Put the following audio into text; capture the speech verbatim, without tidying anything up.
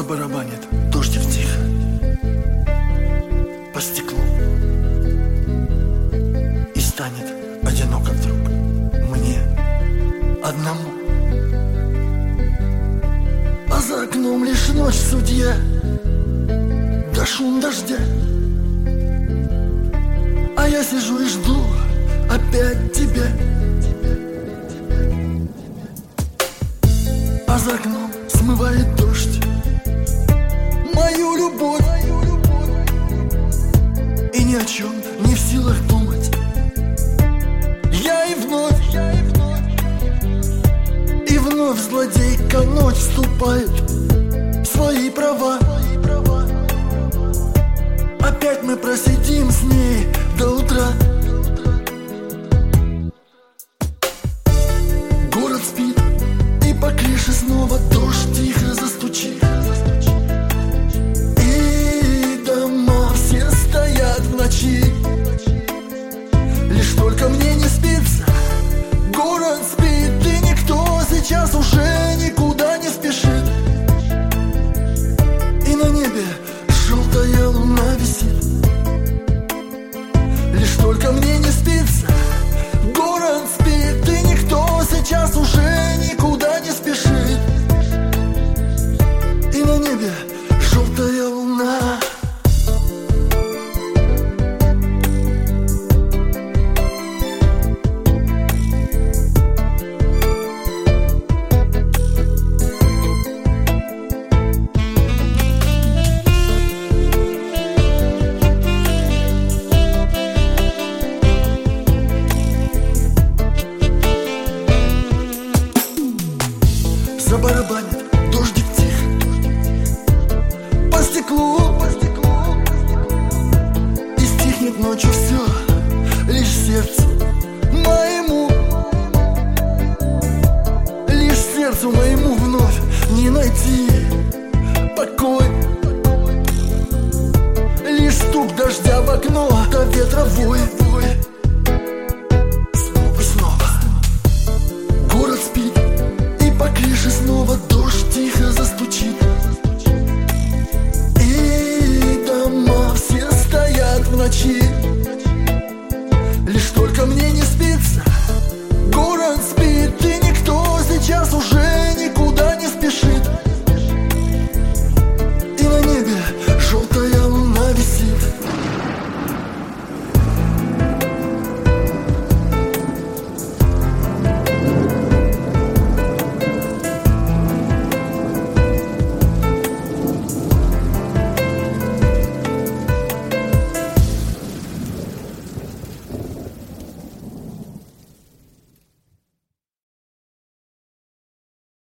Забарабанит дождик тихо по стеклу, и станет одиноко вдруг мне одному. А за окном лишь ночь, судья, да шум дождя. А я сижу и жду опять тебя. А за окном смывает дождь мою любовь, и ни о чем не в силах думать. Я и вновь, и вновь злодейка ночь вступает в свои права. Опять мы просидим с ней до утра. Город спит, и по крыше снова дождь тихо застучит. И дома все стоят в ночи. Лишь только мне не спится. Город спит, и никто сейчас уже никуда не спешит. И на небе желтая луна висит. Лишь только мне не спится. Город спит, и никто сейчас уже никуда не спешит. И на небе желтая луна. Забарабанит дождик тихо по стеклу, и стихнет ночью все, лишь сердцу моему, лишь сердцу моему вновь не найти покой. Лишь стук дождя в окно, да ветра вой.